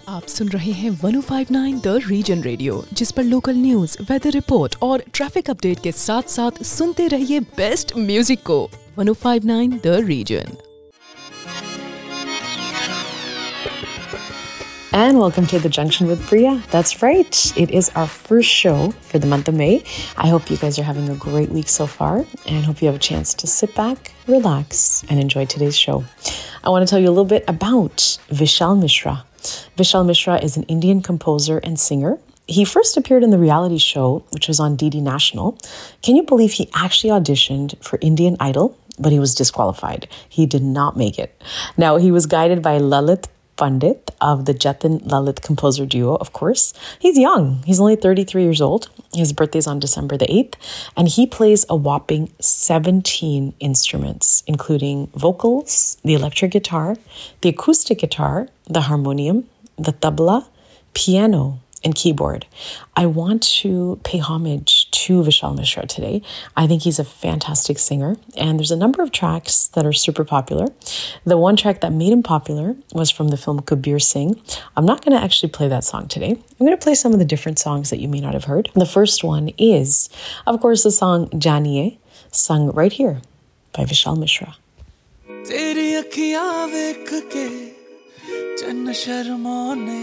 आप सुन रहे हैं 1059 द रीजन रेडियो, जिस पर लोकल न्यूज, वेदर रिपोर्ट और ट्रैफिक अपडेट के साथ साथ सुनते रहिए बेस्ट म्यूजिक को। 1059 the region. And welcome to The Junction with Priya. That's right. It is our first show for the month of May. I hope you guys are having a great week so far and hope you have a chance to sit back, relax, and enjoy today's show. I want to tell you a little bit about Vishal Mishra. Vishal Mishra is an Indian composer and singer. He first appeared in the reality show, which was on DD National. Can you believe he actually auditioned for Indian Idol, but he was disqualified? He did not make it. Now, he was guided by Lalit Pandit of the Jatin Lalit composer duo, of course. He's young. He's only 33 years old. His birthday is on December the 8th. And he plays a whopping 17 instruments, including vocals, the electric guitar, the acoustic guitar, the harmonium, the tabla, piano, and keyboard. I want to pay homage to Vishal Mishra today. I think he's a fantastic singer, and there's a number of tracks that are super popular. The one track that made him popular was from the film Kabir Singh. I'm not going to actually play that song today. I'm going to play some of the different songs that you may not have heard. The first one is, of course, the song Janiye, sung right here by Vishal Mishra. तेरी अखियां देख के चन्न शर्माने,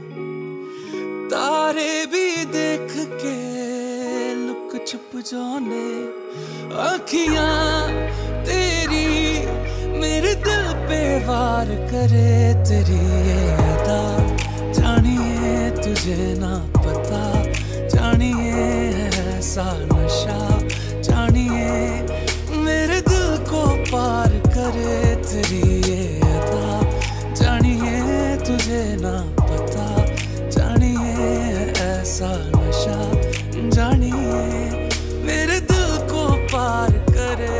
तारे भी देख के लुक छुप जाने, अखियां तेरी मेरे दिल पे वार करे, तेरी ये अदा जानिए तुझे ना पता, जानिए ऐसा नशा, जानिए मेरे दिल को पार करे, तेरी ये अदा जानिए तुझे ना पता, जानिए ऐसा नशा, जानिए मेरे दिल को पार करे।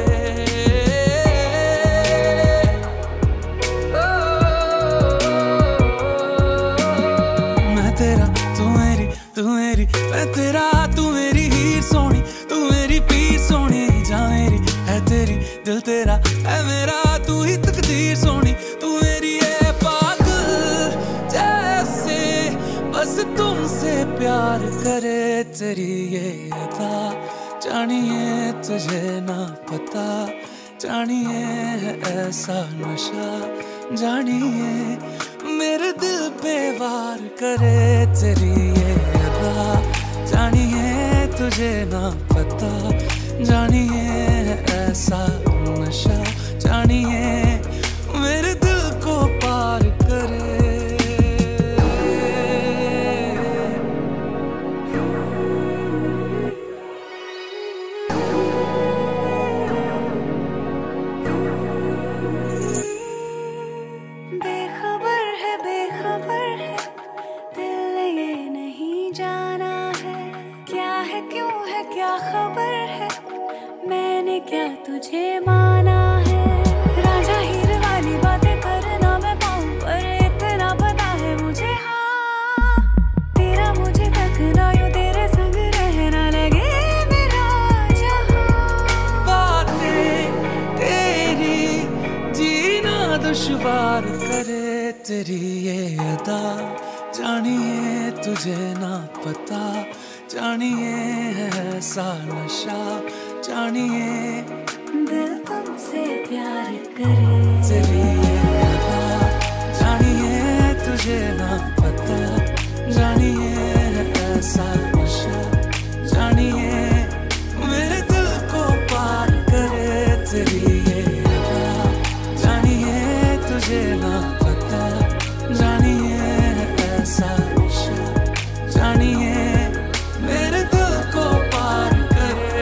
मैं तेरा तू मेरी मैं तेरा तू मेरी हीर सोनी, तू मेरी पीर सोनी, जा मेरी है तेरी दिल तेरा है मेरा, तू ही तकदीर सोनी, तू मेरी है पागल जैसे बस तुमसे प्यार करे, तेरी ये अदा जानिए तुझे ना पता, जानिए ऐसा नशा, जानिए मेरे दिल पे वार करे, तेरी ये अदा जानिए तुझे ना पता, जानिए ऐसा नशा, जानिए मेरे दिल को पार करे। क्या तुझे माना है, राजा हीर वाली बातें करना मैं पाऊं, पर इतना पता है मुझे, हाँ तेरा मुझे तकना, यूं तेरे संग रहना लगे मेरा जहां, बातें तेरी जीना दुश्वार करे, तेरी ये अदा जानिए तुझे ना पता, जानिए ऐसा नशा, जानिए दिल तुमसे प्यार करे, तेरी ये अदा जानिए तुझे ना पता, जानिए ऐसा नशा, जानिए मेरे दिल को पार करे, तेरी ये अदा जानिए तुझे ना पता, जानिए ऐसा नशा, जानिए मेरे दिल को पार करे।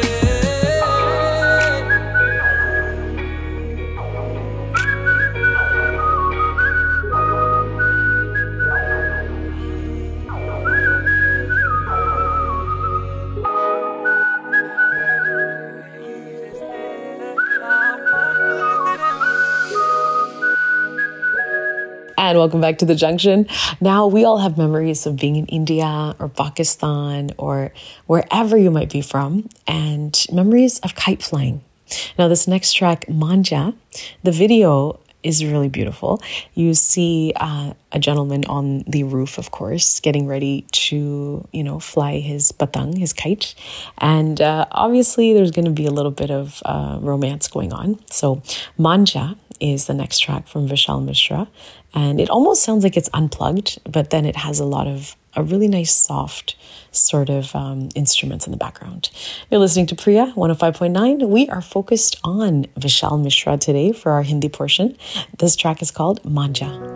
And welcome back to The Junction. Now, we all have memories of being in India or Pakistan or wherever you might be from, and memories of kite flying. Now, this next track, Manja, the video is really beautiful. You see a gentleman on the roof, of course, getting ready to, fly his patang, his kite. And obviously there's going to be a little bit of romance going on. So Manja is the next track from Vishal Mishra. And it almost sounds like it's unplugged, but then it has a really nice soft sort of instruments in the background. You're listening to Priya 105.9. We are focused on Vishal Mishra today for our Hindi portion. This track is called Manja.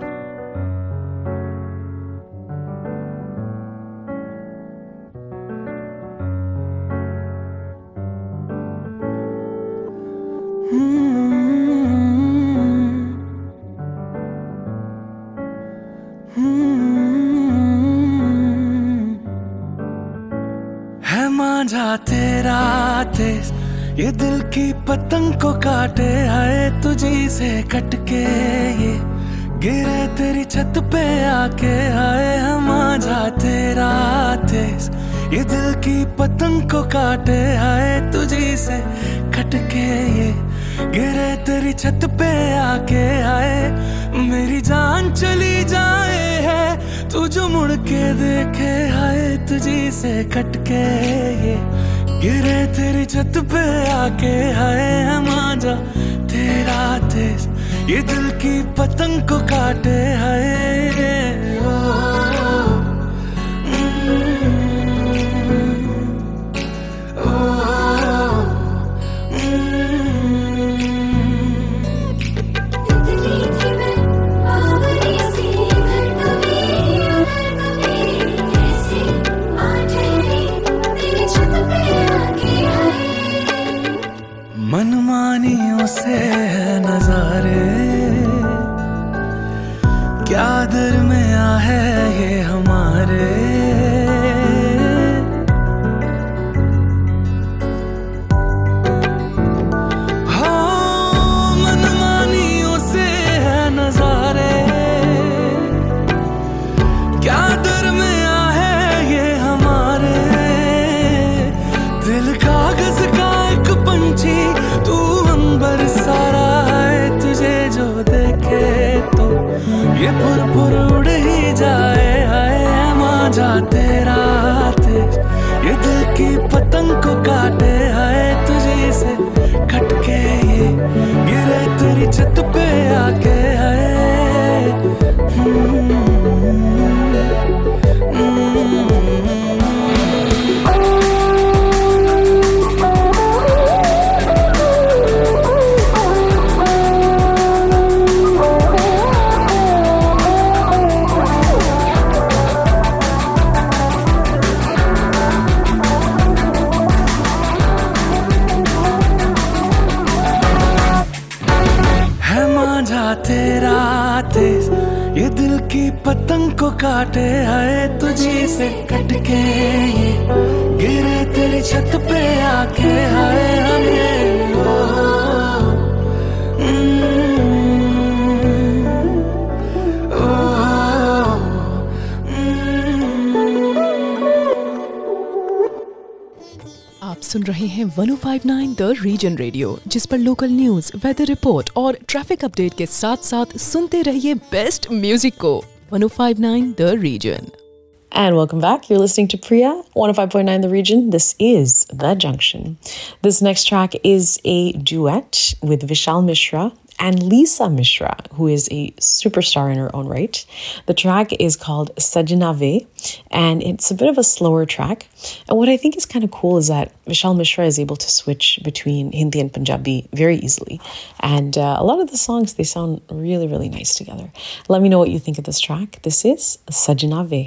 मांझा तेरा तेज ये दिल की पतंग को काटे हाय तुझी से कटके ये गिरे तेरी छत पे आके हाय मांझा तेरा तेज ये दिल की पतंग को काटे हाय तुझी से कटके ये गिरे तेरी छत पे आके हाय मेरी जान चली जाए है तू जो मुड़ के देखे हाय तुझी से कटके ये गिरे तेरी छत पे आके हाय मांझा तेरा तेज ये दिल की पतंग को काटे हाय मनमानियों से है नजारे क्या दरमिया है ये हमारे हो मनमानियों से है नजारे क्या दरमिया है ये हमारे दिल कागज का एक पंछी तू अंबर सारा है तुझे जो देखे तो ये पुर उड़ ही जाए हाय मांझा तेरा तेज ये दिल की पतंग को काटे हाय तुझे से कटके ये गिरे तेरी छत पे आके हाय तेरा तेज ये दिल की पतंग को काटे हाय तुझी से कटके ये गिरे तेरी छत पे आके हाय हमें आप सुन रहे हैं 1059 द रीजन रेडियो, जिस पर लोकल न्यूज, वेदर रिपोर्ट और ट्रैफिक अपडेट के साथ साथ सुनते रहिए बेस्ट म्यूजिक को। 1059 the region. And welcome back. You're listening to Priya 105.9 The Region. This is The Junction. This next track is a duet with Vishal Mishra and Lisa Mishra, who is a superstar in her own right. The track is called Sajna Ve, and it's a bit of a slower track. And what I think is kind of cool is that Vishal Mishra is able to switch between Hindi and Punjabi very easily. And a lot of the songs, they sound really, really nice together. Let me know what you think of this track. This is Sajna Ve.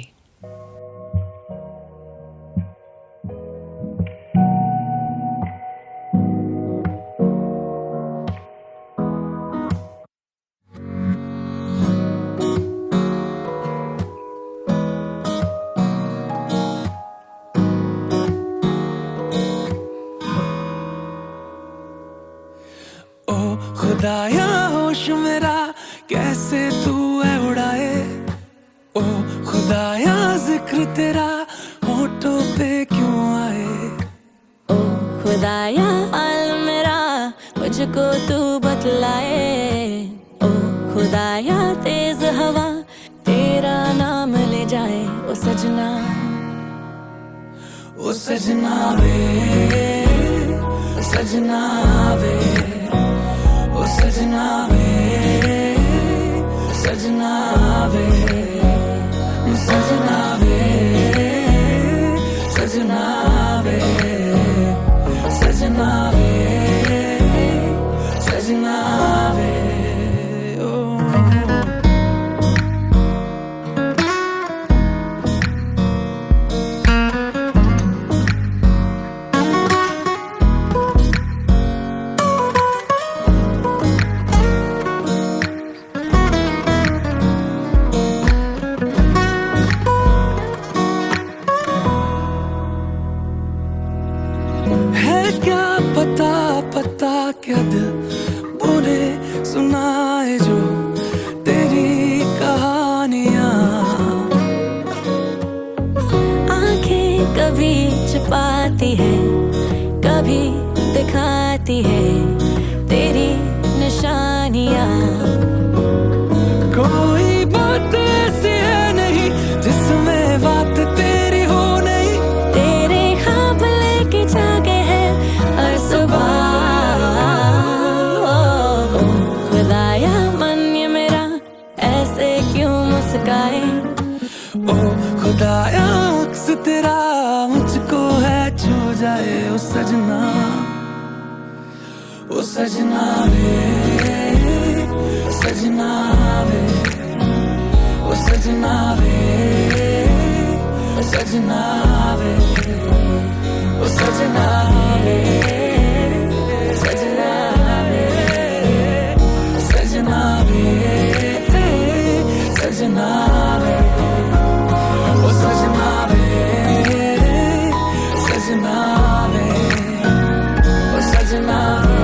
खुदाया होश मेरा कैसे तू है उड़ाए ओ खुदाया जिक्र तेरा होठों पे क्यों आए ओ खुदाया हाल मेरा मुझको तू बतलाए ओ खुदाया तेज हवा तेरा नाम ले जाए ओ सजना वे सजना वे ओ सजना वे सजना वे सजना वे सजना वे सजना वे सजना वे क्या दिल बोले सुनाए जो तेरी कहानियां आंखें कभी छुपाती है कभी दिखाती है तेरी निशानियां कोई बात ऐसी है नहीं जिसमें बात तेरी हो नहीं तेरे ख्वाब लेके जागे है हर सुबह ओ खुदाया अक्स तेरा मुझको है छू जाए ओ सजना वे सजना वे ओ सजना वे सजना वे ओ सजना वे सजना वे सजना वे सजना वे ओ सजना वे सजना वे ओ सजना वे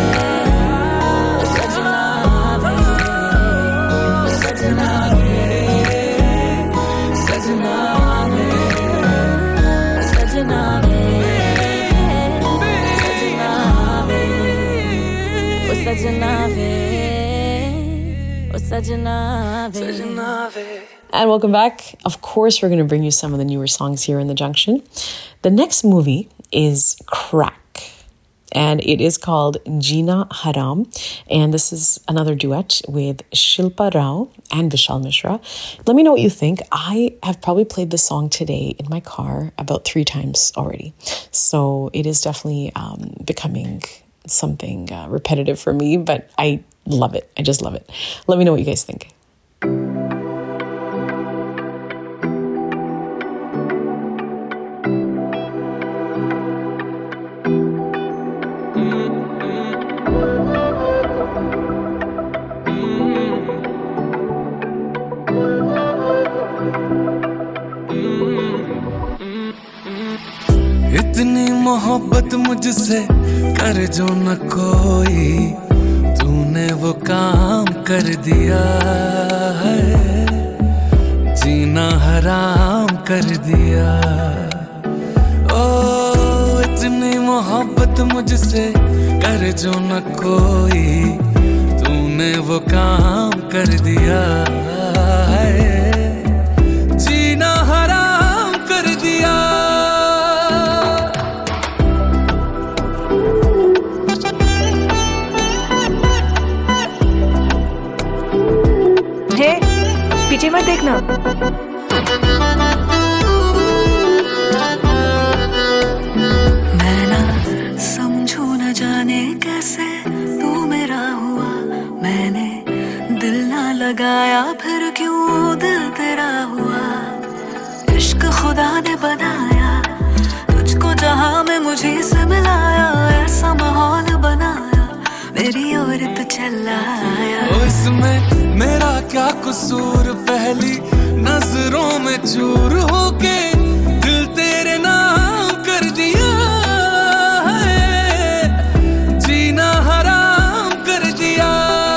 सजना वे सजना वे सजना वे सजना वे सजना वे सजना वे And welcome back. Of course, we're going to bring you some of the newer songs here in the Junction. The next movie is Crack, and it is called Jeena Haram. And this is another duet with Shilpa Rao and Vishal Mishra. Let me know what you think. I have probably played this song today in my car about 3 times already. So it is definitely becoming something repetitive for me, but I love it. I just love it. Let me know what you guys think. इतनी मोहब्बत मुझसे कर जो न कोई तूने वो काम कर दिया है जीना हराम कर दिया ओ इतनी मोहब्बत मुझसे कर जो न कोई तूने वो काम कर दिया है जीना हराम कर दिया पीछे मत देखना। मैं ना समझू न जाने कैसे तू मेरा हुआ मैंने दिल ना लगाया फिर क्यों दिल तेरा हुआ इश्क खुदा ने बनाया तुझको जहां में मुझे से मिलाया ऐसा माहौल बनाया मेरी ओर तो चला आया इसमें मेरा क्या कसूर पहली नजरों में चूर होके दिल तेरे नाम कर दिया है जीना हराम कर दिया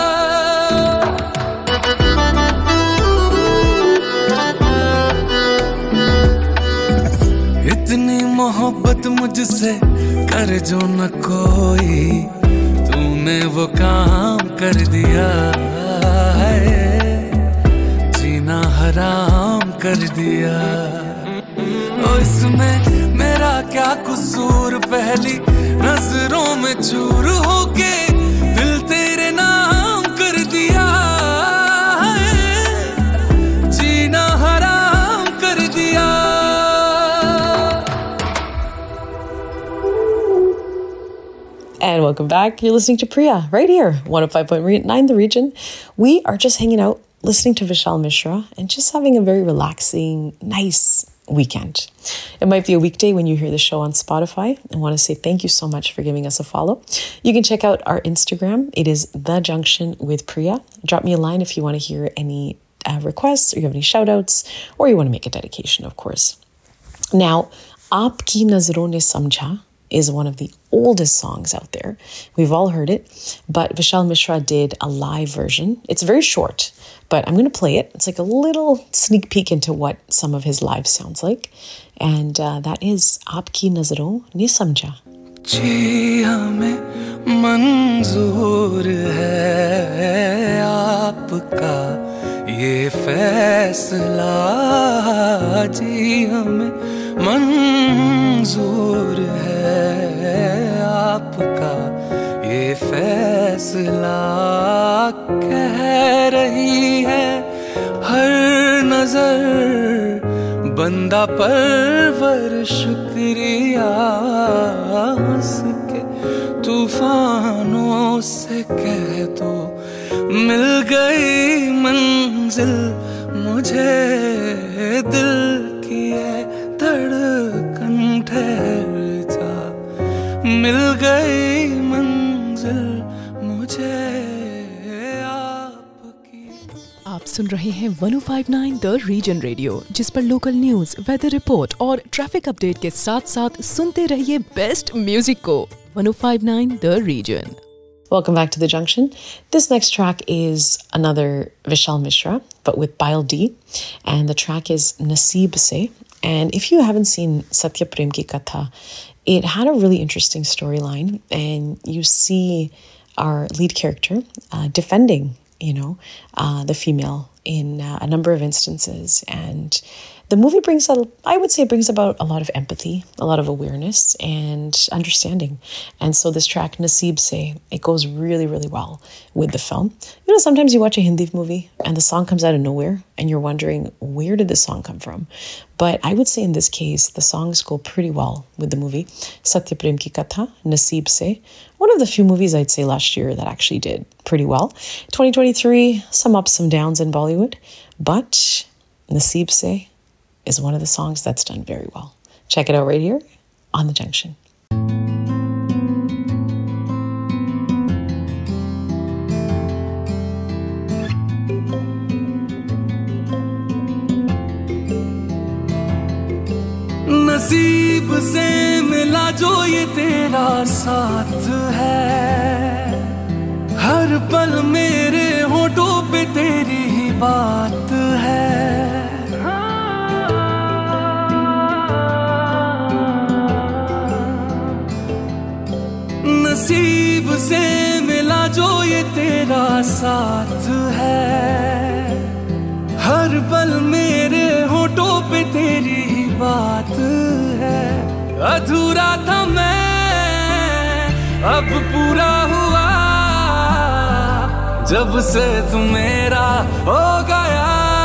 इतनी मोहब्बत मुझसे कर जो न कोई तूने वो काम कर दिया है, जीना हराम कर दिया। ओ इसमें मेरा क्या कसूर, पहली नजरों में चूर होके दिल तेरे नाम कर दिया है, जीना हराम कर दिया। And welcome back. You're listening to Priya right here, 105.9 The Region. We are just hanging out, listening to Vishal Mishra and just having a very relaxing, nice weekend. It might be a weekday when you hear the show on Spotify. I want to say thank you so much for giving us a follow. You can check out our Instagram. It is The Junction with Priya. Drop me a line if you want to hear any requests, or you have any shout outs, or you want to make a dedication, of course. Now, Aapki Nazron Ne Samjha is one of the oldest songs out there. We've all heard it, but Vishal Mishra did a live version. It's very short, but I'm going to play it. It's like a little sneak peek into what some of his live sounds like. And that is Aapki Nazaron Ne Samjha. जी हमें मंजूर है आपका ये फैसला, जी हमें मंजूर है आपका ये फैसला। कह रही है हर नजर बंदा परवर शुक्रिया, हंस के तूफानों से कह दो मिल गई मंजिल मुझे, दिल की है धड़कन ठहर जा, मिल गई मंजिल मुझे आपकी। आप सुन रहे हैं 105.9 द रीजन रेडियो, जिस पर लोकल न्यूज, वेदर रिपोर्ट और ट्रैफिक अपडेट के साथ साथ सुनते रहिए बेस्ट म्यूजिक को। 105.9 the Region. Welcome back to The Junction. This next track is another Vishal Mishra, but with Payal D. And the track is Naseeb Se. And if you haven't seen Satya Prem Ki Katha, it had a really interesting storyline. And you see our lead character defending, the female in a number of instances. And the movie brings about a lot of empathy, a lot of awareness and understanding. And so this track, Naseeb Se, it goes really, really well with the film. Sometimes you watch a Hindi movie and the song comes out of nowhere and you're wondering, where did this song come from? But I would say in this case, the songs go pretty well with the movie. Satya Prem Ki Katha, Naseeb Se, one of the few movies I'd say last year that actually did pretty well. 2023, some ups, some downs in Bollywood, but Naseeb Se is one of the songs that's done very well. Check it out right here on The Junction. नसीब से मिला जो ये तेरा साथ है, हर पल मेरे होठों पे तेरी ही बात है। नसीब से मिला जो ये तेरा साथ है, हर पल मेरे होठों पे तेरी ही बात है। अधूरा था मैं अब पूरा हुआ, जब से तू मेरा हो गया।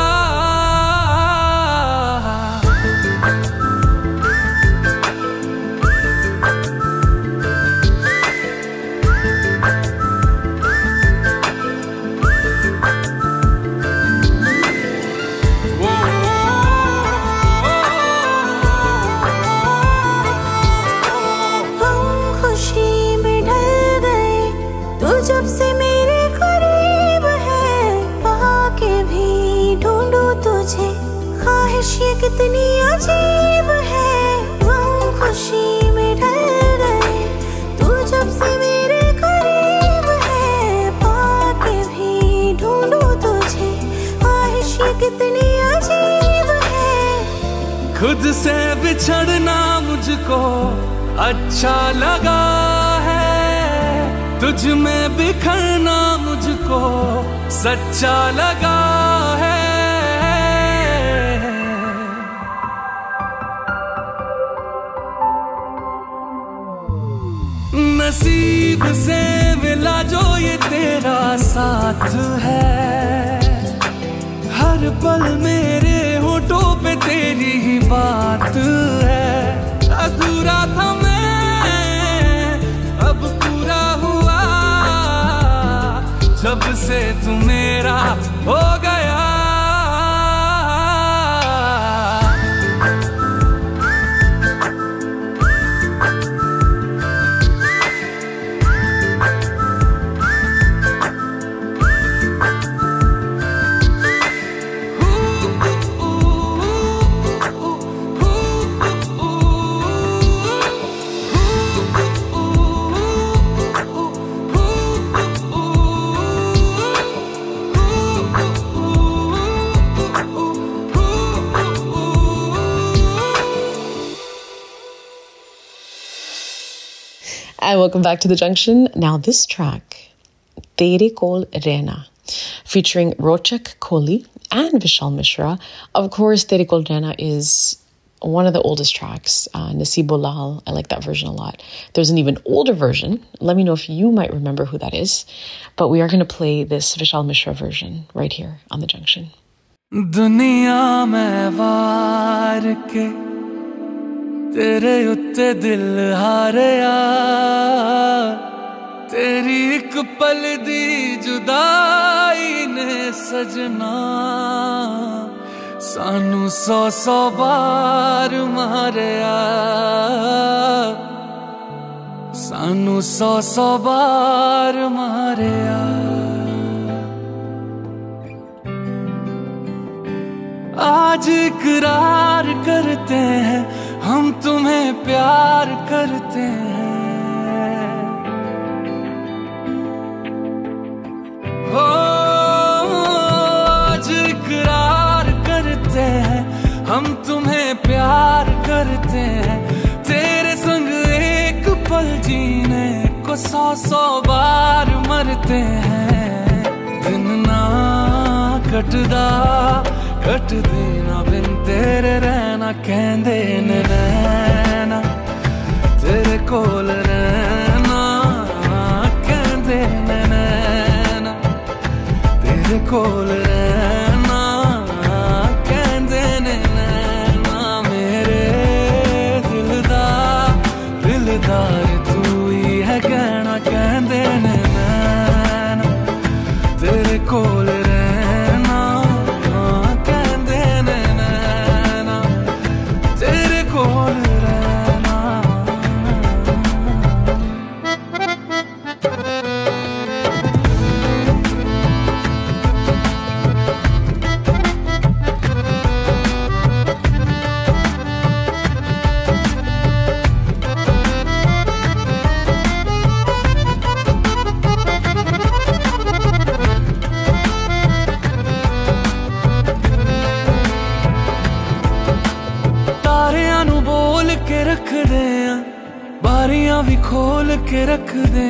जब से मेरे करीब है, पाके भी ढूंढूं तुझे, ख्वाहिश ये कितनी अजीब है। हम खुशी में ढल गए, तू जब से मेरे करीब है, पाके भी ढूंढूं तुझे, ख्वाहिश ये कितनी अजीब है। खुद से बिछड़ना मुझको अच्छा लगा है, तुझ में बिखरना मुझको सच्चा लगा है। नसीब से मिला जो ये तेरा साथ है, हर पल मेरे होठों पे तेरी ही बात है। अधूरा था मैं अब पूरा हुआ, जब से तू मेरा हो गया। And welcome back to The Junction. Now this track, Tere Kol Rehna, featuring Rochak Kohli and Vishal Mishra. Of course, Tere Kol Rehna is one of the oldest tracks. Naseebo Lal, I like that version a lot. There's an even older version. Let me know if you might remember who that is. But we are going to play this Vishal Mishra version right here on The Junction. दुनिया में वार के तेरे उत्ते दिल हारिया, तेरी एक पल दी जुदाई ने सजना सानू 100 बार मारिया, सानू 100 बार मारिया। आज इकरार करते हैं हम तुम्हें प्यार करते हैं, हो आज इकरार करते हैं हम तुम्हें प्यार करते हैं। तेरे संग एक पल जीने को 100 बार मरते हैं। दिन ना कटदा कट देना बिन तेरे रहना कहंदे ने नैना, तेरे कोल रहना कहंदे ने नैना, तेरे कोल रहना कहंदे ने नैना। मेरे दिलदार तू ही है कहना कहंदे ने नैना, तेरे कोल बारियां भी खोल के रख दे,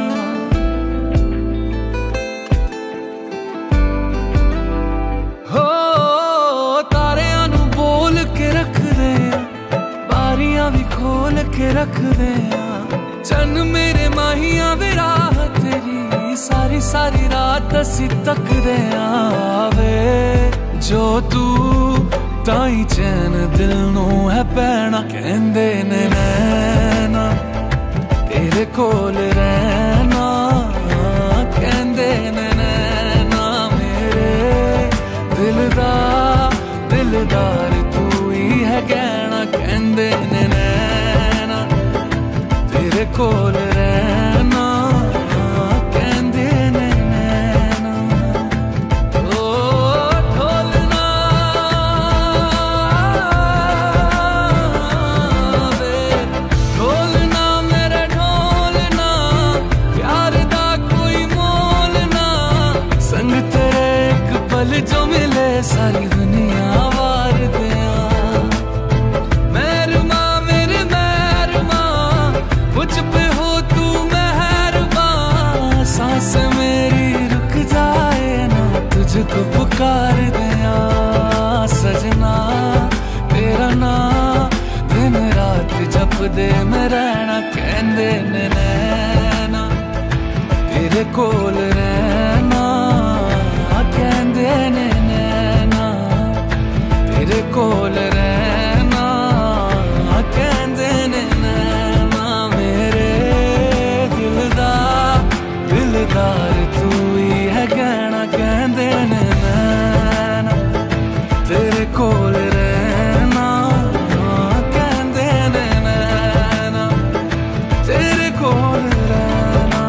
हो तारियां नू बोल के रख दे, बारियां भी खोल के रख दे। चन मेरे माहिया वे राह तेरी सारी सारी रात असी तक दे आवे, जो तू ताई चैन दिल नू है पैना कहंदे ने नैना, तेरे कोल रहना कहंदे ने नैना। मेरे दिलदार तू ही है कहना कहंदे ने नैना, तेरे कोल रहना कहंदे ने नैना। जो मिले सारी दुनिया वार दे, तेरा नाम दिन रात जपदे मैं रहना कहंदे ने नैना तेरे कोल रहना कहंदे ने नैना तेरे कोल रहना कहंदे ने नैना मेरे दिलदार तू ही है कहना कहंदे ने नैना तेरे कोल रहना कहंदे ने नैना तेरे कोल रहना.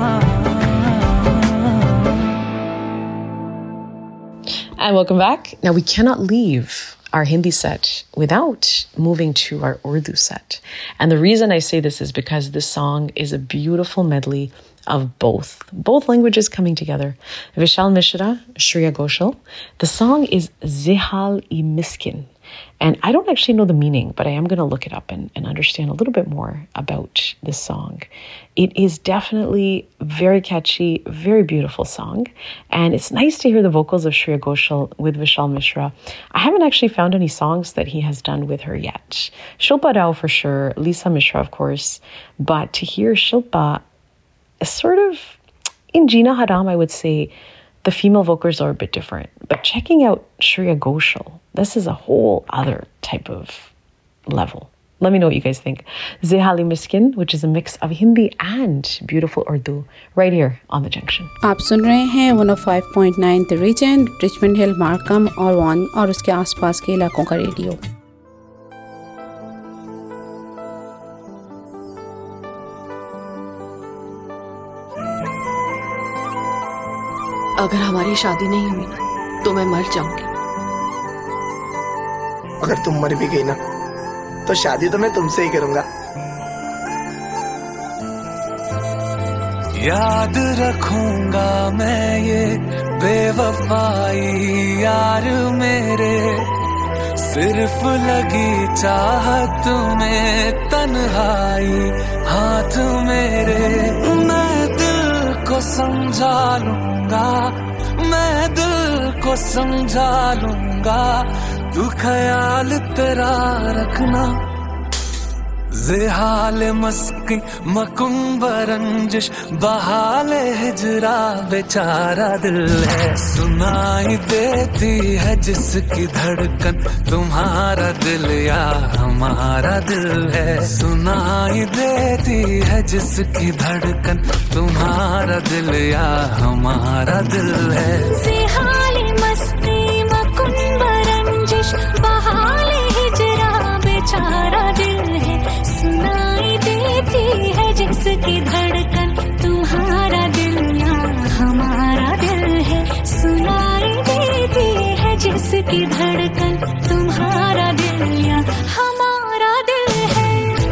And welcome back. Now, we cannot leave our Hindi set without moving to our Urdu set. And the reason I say this is because this song is a beautiful medley of both languages coming together. Vishal Mishra, Shreya Ghoshal. The song is Zehal-e-Miskin. And I don't actually know the meaning, but I am going to look it up and understand a little bit more about this song. It is definitely very catchy, very beautiful song. And it's nice to hear the vocals of Shreya Ghoshal with Vishal Mishra. I haven't actually found any songs that he has done with her yet. Shilpa Rao for sure, Lisa Mishra of course. But to hear Shilpa, sort of in Jina Haram, I would say the female vocals are a bit different. But checking out Shreya Ghoshal, this is a whole other type of level. Let me know what you guys think. Zehal-e-Miskin, which is a mix of Hindi and beautiful Urdu, right here on The Junction. आप सुन रहे हैं 105.9 The Region, Richmond Hill, Markham और Vaughan और उसके आसपास के इलाकों का रेडियो. अगर हमारी शादी नहीं हुई ना तो मैं मर जाऊंगी. अगर तुम मर भी गई ना तो शादी तो मैं तुमसे ही करूंगा. याद रखूंगा मैं ये बेवफाई यार मेरे, सिर्फ लगी चाहत में तन्हाई हाथ मेरे. मैं दिल को समझा लूंगा, मैं दिल को समझा लूंगा, तू ख्याल तेरा रखना. ज़ेहाल मस्की मकुंब रंजिश बहाल हिजरा बेचारा दिल है. सुनाई देती है जिसकी धड़कन तुम्हारा दिल या हमारा दिल है. सुनाई देती है जिसकी धड़कन तुम्हारा दिल या हमारा दिल है. ज़ेहाल मस्ती मकुंब रंजिश बहाल हिजरा बेचारा दिल है. सुनाई देती है जिसकी धड़कन तुम्हारा दिल या हमारा दिल है. सुनाई देती है जिसकी धड़कन तुम्हारा दिल या हमारा दिल है.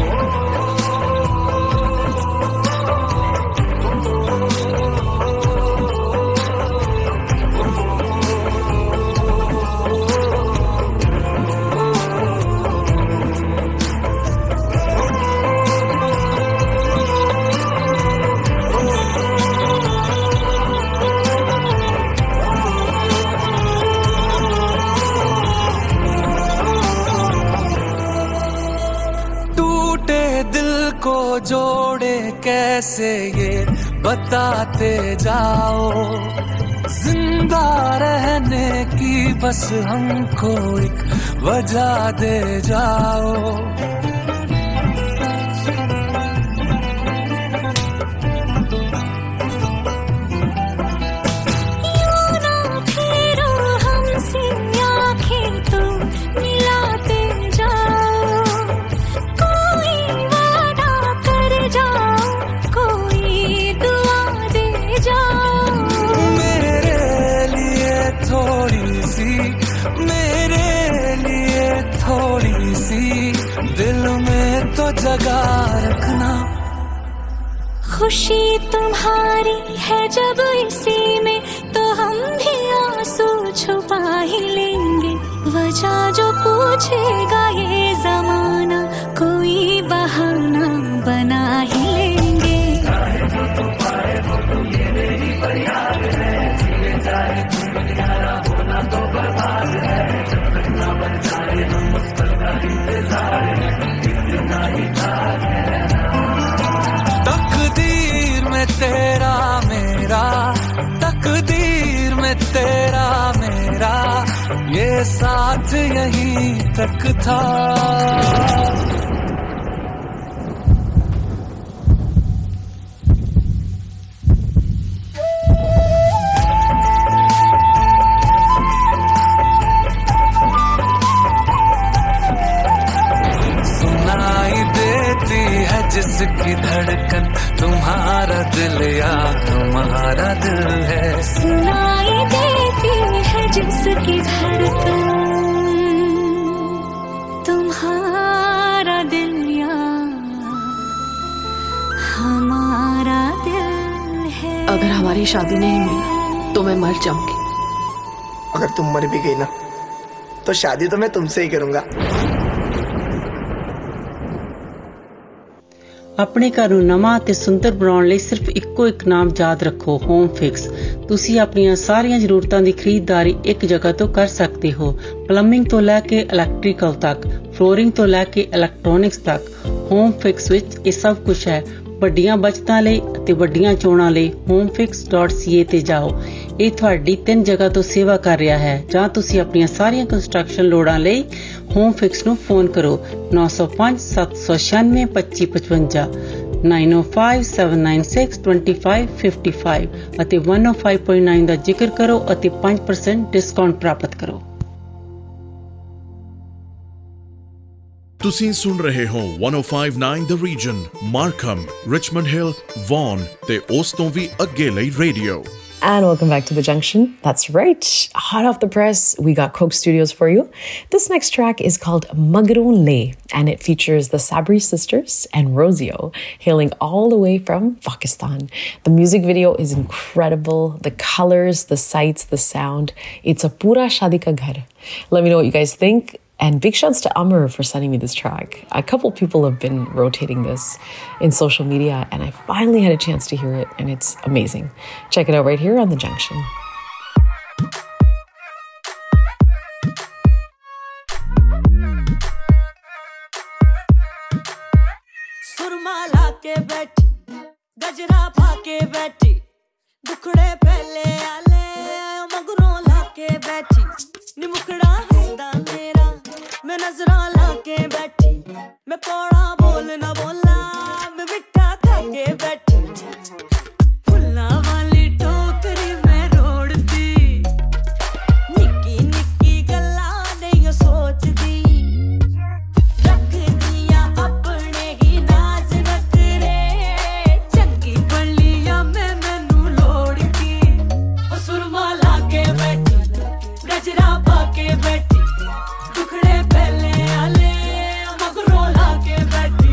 को जोड़े कैसे ये बताते जाओ. जिंदा रहने की बस हमको एक वजह दे जाओ. यूं ना फेरो हमसे आंखें तो मिलाते जाओ. कोई वादा कर जाओ, कोई दुआ दे जाओ. मेरे लिए थोड़ी सी, मेरे लिए थोड़ी सी दिल में तो जगह रखना. खुशी तुम्हारी है जब इसी में तो हम भी आंसू छुपा ही लेंगे. वजह जो पूछेगा ये जमाना कोई बहाना बना ही लेंगे. तकदीर में तेरा मेरा, तकदीर में तेरा मेरा, ये साथ यहीं तक था। जिसकी धड़कन तुम्हारा दिल या हमारा दिल है, सुनाई देती है जिसकी धड़कन तुम्हारा दिल या हमारा दिल है। अगर हमारी शादी नहीं हुई तो मैं मर जाऊंगी। अगर तुम मर भी गई ना तो शादी तो मैं तुमसे ही करूंगा। ਆਪਣੇ ਘਰ ਨੂੰ ਨਵਾਂ ਅਤੇ ਸੁੰਦਰ ਬਣਾਉਣ ਲਈ ਸਿਰਫ ਇੱਕੋ ਇੱਕ ਨਾਮ ਯਾਦ ਰੱਖੋ, ਹੋਮ ਫਿਕਸ। ਤੁਸੀਂ ਆਪਣੀਆਂ ਸਾਰੀਆਂ ਜ਼ਰੂਰਤਾਂ ਦੀ ਖਰੀਦਦਾਰੀ ਇੱਕ ਜਗ੍ਹਾ ਤੋਂ ਕਰ ਸਕਦੇ ਹੋ। ਪਲੰਬਿੰਗ ਤੋਂ ਲੈ ਕੇ ਇਲੈਕਟ੍ਰੀਕਲ ਤੱਕ, ਫਲੋਰਿੰਗ ਤੋਂ ਲੈ ਕੇ ਇਲੈਕਟ੍ਰੋਨਿਕਸ ਤੱਕ, ਹੋਮ ਫਿਕਸ ਵਿੱਚ ਇਹ ਸਭ ਕੁਝ ਹੈ। ਵੱਡੀਆਂ ਬਚਤਾਂ ਲਈ ਅਤੇ ਵੱਡੀਆਂ ਚੋਣਾਂ ਲਈ homefix.ca ਤੇ ਜਾਓ। ਇਹ ਤੁਹਾਡੀ 3 ਜਗ੍ਹਾ ਤੋਂ ਸੇਵਾ ਕਰ ਰਿਹਾ ਹੈ। ਜਾਂ ਤੁਸੀਂ ਆਪਣੀਆਂ ਸਾਰੀਆਂ ਕੰਸਟਰਕਸ਼ਨ ਲੋੜਾਂ ਲਈ ਹੋਮ ਫਿਕਸ ਨੂੰ ਫੋਨ ਕਰੋ 905-796-2555, 9057962555 ਅਤੇ 105.9 ਦਾ ਜ਼ਿਕਰ ਕਰੋ ਅਤੇ 5% ਡਿਸਕਾਊਂਟ ਪ੍ਰਾਪਤ ਕਰੋ। ਤੁਸੀਂ ਸੁਣ ਰਹੇ ਹੋ 1059 The Region, Markham, Richmond Hill, Vaughan ਤੇ ਉਸ ਤੋਂ ਵੀ ਅੱਗੇ ਲਈ radio. And welcome back to The Junction. That's right. Hot off the press, we got Coke Studios for you. This next track is called Magaroon Le, and it features the Sabri sisters and Rosio, hailing all the way from Pakistan. The music video is incredible. The colors, the sights, the sound. It's a pura shadi ka ghar. Let me know what you guys think. And big shouts to Amr for sending me this track. A couple people have been rotating this in social media, and I finally had a chance to hear it, and it's amazing. Check it out right here on The Junction. सुरमा लाके बैठी, गजरा फाके बैठी, दुखड़े पहले आले मगरों लाके बैठी, निमुखड़ा हुंदा मेरा मैं नजरा लाके बैठी, मैं कौड़ा बोल ना बोला मैं मिठा खाके बैठी, फुल्ला वाली टोकरी में रोड़ती, निक्की निक्की गल्ला नहीं सोचदी, रख दिया अपने ही नाज नखरे, चंगी बलिया मैं मैनू लोड़ती, ओ सुरमा लाके बैठी, गजरा पाके बैठी, दुखड़े पहले आले मगरों लाके बैठी।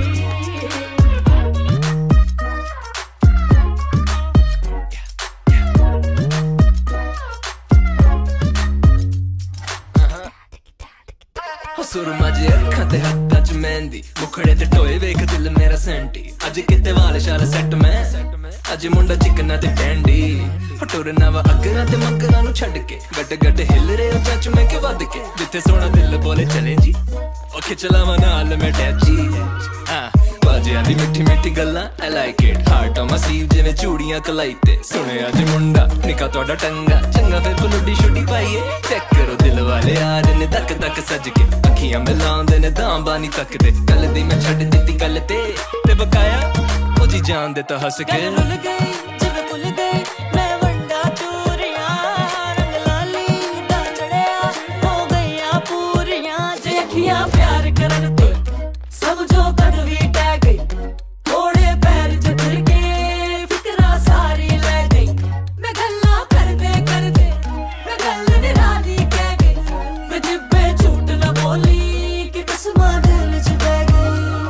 सुरमा जे अखां ते हत्थां च मेहंदी, मुखड़े ते टोए वेख दिल मेरा सेंटी, अज किते वाल शाल सेट मैं, अज मुंडा चिकना ते टैंडी, टुरना वा अगरा ते मगरा नू छड्ड के, गट गट हिल रहे हो चच में के वध के, जिथे सोना दिल बोले चले जी, ओ खिचलावा नाल मैं टैची, बाजियां दी मिठी मिठी गल्लां I like it, heart on my sleeve जिवें चूड़ियां कलाई ते, सुने अज मुंडा निका तुहाडा टंगा, चंगा फिर फलुडी शुडी पाइए, चेक करो दिल वाले आ रहे ने धक धक सज के, अखियां मिलांदे ने दां बानी तकदे, गल दी मैं छड्ड दित्ती गल ते बकाया ओ जी जान दे तां हस के, भुल गई जिवें भुल गई मैं वंडा चूरियां, रंग लाली दा चढ़िया हो गईयां पूरियां, जे अखियां प्यार करन ते सब जो कदवी टह गई, थोड़े पैर जतर के फिकरा सारी ले गई, मैं गल्ला करदे करदे मैं गल निराली कह गई, मैं जिब्बे झूठ न बोली कि कसमां दिल च बह गई।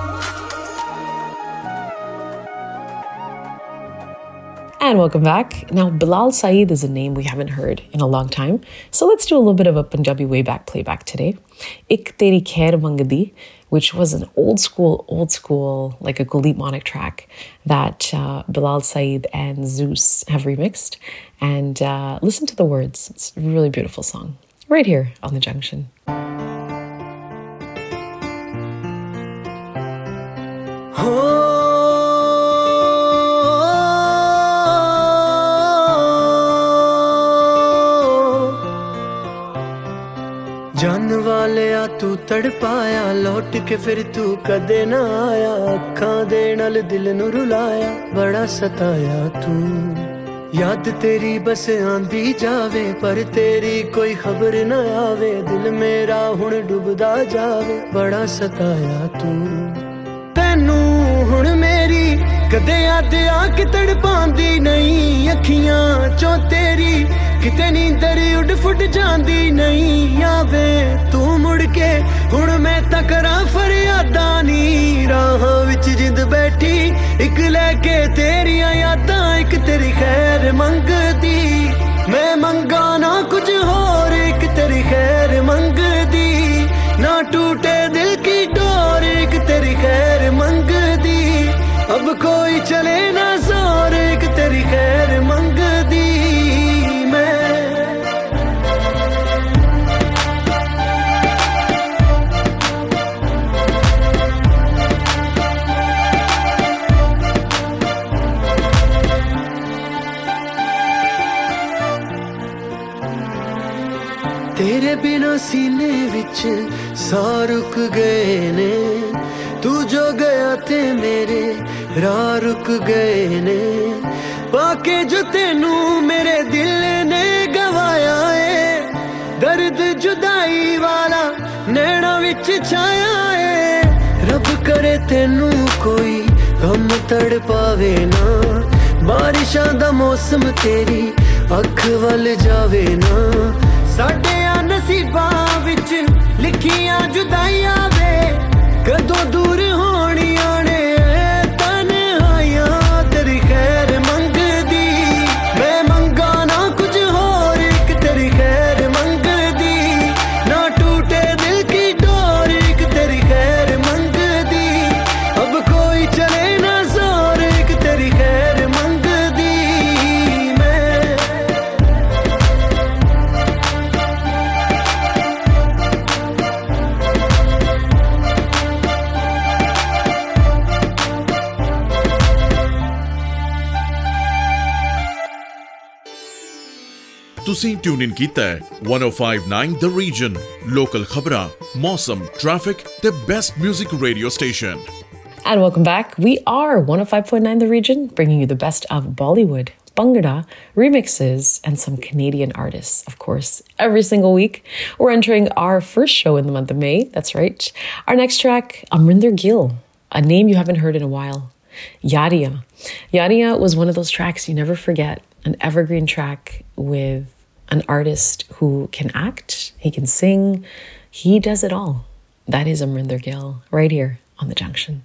And welcome back. Now, Bilal Saeed is a name we haven't heard in a long time, so let's do a little bit of a Punjabi way-back playback today. Ik Teri Khair Mangdi, which was an old school, like a Kuldip Manik track that Bilal Saeed and Zeus have remixed. And listen to the words. It's a really beautiful song. Right here on The Junction. जान वालिया तू तड़पाया लौट के फिर तू कदे ना आया अखां दे नाल दिल नू रुलाया बड़ा सताया तू याद तेरी बस आंदी जावे पर तेरी कोई खबर ना आवे दिल मेरा हुण डुबदा जावे बड़ा सताया तू तैनू हुण मेरी कदे याद आके तड़पांदी नहीं अखियां चों तेरी किते नींदर उड़ फुट जांदी नहीं आवे तू मुड़ के हुण मैं तां करां फरियादां नी राह विच जिंद बैठी इक लैके तेरियां यादां इक तेरी खैर मंगदी मैं मंगा ना कुछ होर इक तेरी खैर मंगदी ना टूटे दिल की डोर इक तेरी खैर मंगदी अब कोई चले ना जोर एक तेरी खैर मंगदी तेरे बिना सीने विच सा रुक गए ने तू जो गया ते मेरे राह रुक गए ने पाके जो तेनू मेरे दिल ने गवाया है दर्द जुदाई वाला नैना विच छाया है रब करे तेनू कोई गम तड़ पावे ना बारिशां दा मौसम तेरी अख वल जावे ना साडे नसीबां विच लिखियां जुदाइयां वे कदों दूर होणियां ने तन्हाइयां तेरी खैर मंगदी मैं मंगा ना कुछ होर इक तेरी खैर मंगदी ना टूटे दिल की डोर इक तेरी खैर मंगदी अब कोई चले ना जोर इक तेरी खैर मंगदी ਤੁਸੀਂ ਟਿਊਨ ਇਨ ਕੀਤਾ ਹੈ 1059 ਦ ਰੀਜਨ ਲੋਕਲ ਖਬਰਾਂ ਮੌਸਮ ਟ੍ਰੈਫਿਕ ਤੇ best 뮤직 radio station And welcome back. We are 105.9 The Region, bringing you the best of Bollywood, Bhangra, remixes, and some Canadian artists, of course, every single week. We're entering our first show in the month of May. That's right. Our next track, Amrinder Gill, a name you haven't heard in a while. Yadiya. Yadiya was one of those tracks you never forget, an evergreen track with an artist who can act, he can sing, he does it all. That is Amrinder Gill, right here on The Junction.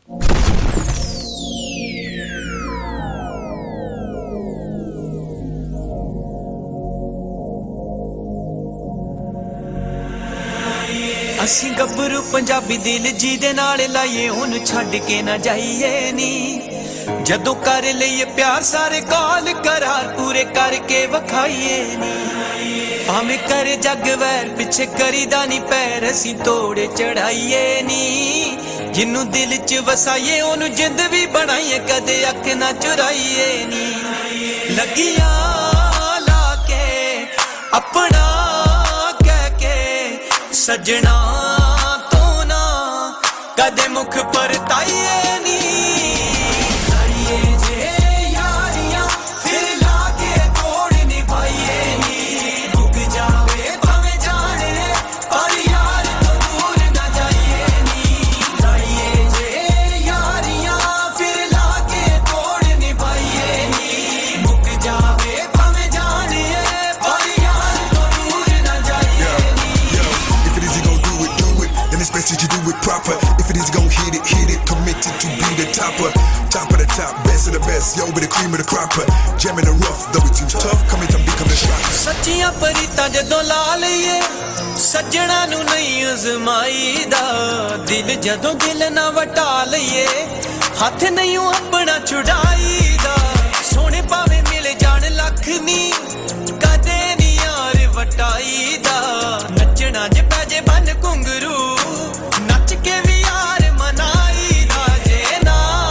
ਅਸੀਂ ਗੱਭਰੂ ਪੰਜਾਬੀ ਦਿਲ ਜੀ ਦੇ ਨਾਲ ਲਾਈਏ ਉਹਨੂੰ ਛੱਡ ਕੇ ਨਾ ਜਾਈਏ ਨੀ ਜਦੋਂ ਕਰ ਲਈਏ ਪਿਆਰ ਸਾਰੇ ਕਾਲ ਕਰਾਰ ਪੂਰੇ ਕਰਕੇ ਵਿਖਾਈਏ ਨੀ ਭਾਵੇਂ ਕਰੇ ਜੱਗ ਵੈਰ ਪਿੱਛੇ ਕਰੀਦਾ ਨਹੀਂ ਪੈਰ ਅਸੀਂ ਤੋੜੇ ਚੜਾਈਏ ਨੀ ਜਿੰਨੂੰ ਦਿਲ 'ਚ ਵਸਾਈਏ ਉਹਨੂੰ ਜਿੰਦ ਵੀ ਬਣਾਈਏ ਕਦੇ ਅੱਖ ਨਾ ਚੁਰਾਈਏ ਨੀ ਲੱਗੀਆਂ ਲਾ ਕੇ ਆਪਣਾ ਕਹਿ ਕੇ ਸਜਣਾ ਤੋਂ ਨਾ ਕਦੇ ਮੁਖ ਪਰਤਾਈਏ ਨੀ You do it proper. If it is gon' hit it, committed to be the topper. Top of the top, best of the best, yo, be the cream of the cropper. Jamming the rough, though it seems tough, coming to become the shopper. ਸੱਚੀਆਂ ਪਰੀਤਾਂ ਜਦੋਂ ਲਾ ਲਈਏ ਸੱਜਣਾ ਨੂੰ ਨਹੀਂ ਅਜ਼ਮਾਈਦਾ ਦਿਲ ਜਦੋਂ ਦਿਲ ਨਾ ਵਟਾ ਲਈਏ ਹੱਥ ਨਹੀਂ ਆਪਣਾ ਛੁਡਾਈਦਾ ਸੋਹਣੇ ਭਾਵੇਂ ਮਿਲ ਜਾਣ ਲੱਖ ਨੀ ਕਦੇ ਨੀ ਯਾਰ ਵਟਾਈਦਾ ਨੱਚਣਾ ਜੇ ਪੈ ਜੇ ਬੰਨ ਘੁੰਗਰੂ ਨੱਚ ਕੇ ਵੀ ਯਾਰ ਮਨਾਈਦਾ ਜੇ ਨਾ